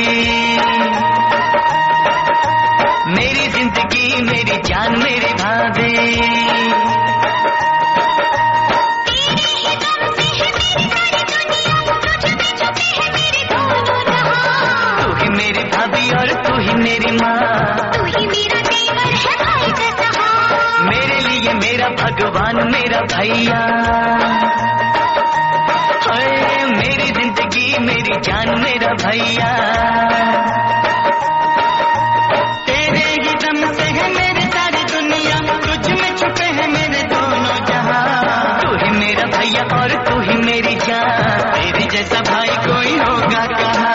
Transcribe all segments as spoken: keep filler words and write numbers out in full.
मेरी जिंदगी मेरी जान मेरी भाभी। तू ही मेरी भाभी और तू ही मेरी माँ, तू ही मेरा देवर है भाई का सहारा, मेरे लिए मेरा भगवान मेरा भैया। ओए मेरी जिंदगी मेरी जान मेरा भैया। तेरे ही दम से है मेरी सारी दुनिया, तुझ में छुपे हैं मेरे दोनों जहां। तू ही मेरा भैया और तू ही मेरी जान, तेरे जैसा भाई कोई होगा कहाँ।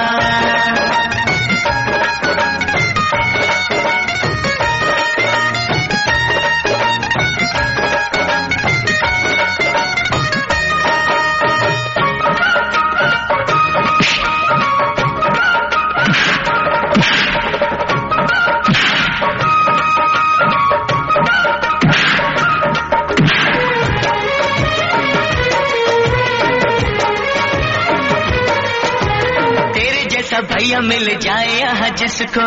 भैया मिल जाए यहाँ जिसको,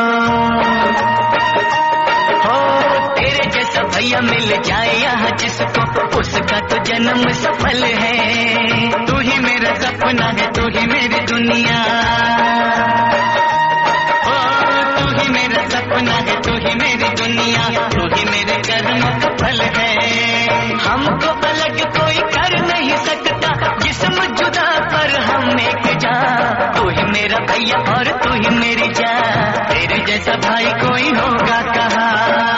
हो तेरे जैसा भैया मिल जाए यहाँ जिसको, उसका तो जन्म सफल है। तू ही मेरा सपना है तू ही मेरी दुनिया, हो तू ही मेरा सपना है तू ही मेरी दुनिया, तू ही मेरे कर्मों का फल है। हमको अलग कोई कर नहीं सकता, जिस्म जुदा पर हम एक जान। तू ही मेरा भैया और तू ही मेरी जान, तेरे जैसा भाई कोई होगा कहाँ।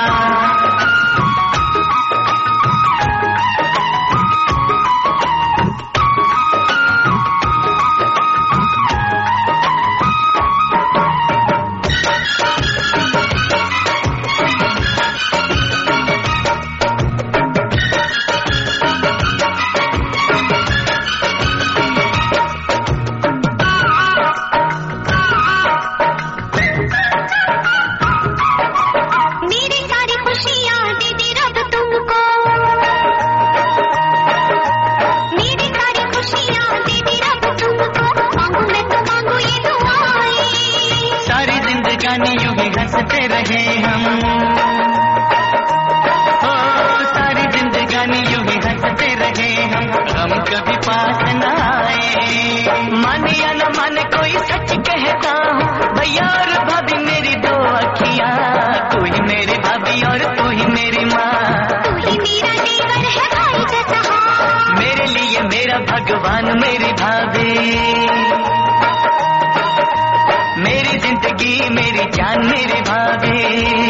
यूं ही हंसते रहे हम, ओ सारी जिंदगानी यूं ही हंसते रहे हम, हम कभी पास न आए। माने या न माने कोई सच कहता हूँ, भैया और भाभी मेरी दो अखियाँ। तू ही मेरी भाभी और तू ही मेरी माँ, तू ही मेरा देवर है भाई का सहारा, मेरे लिए मेरा भगवान मेरी भाभी। मेरी जिंदगी मेरी जान मेरी भाभी।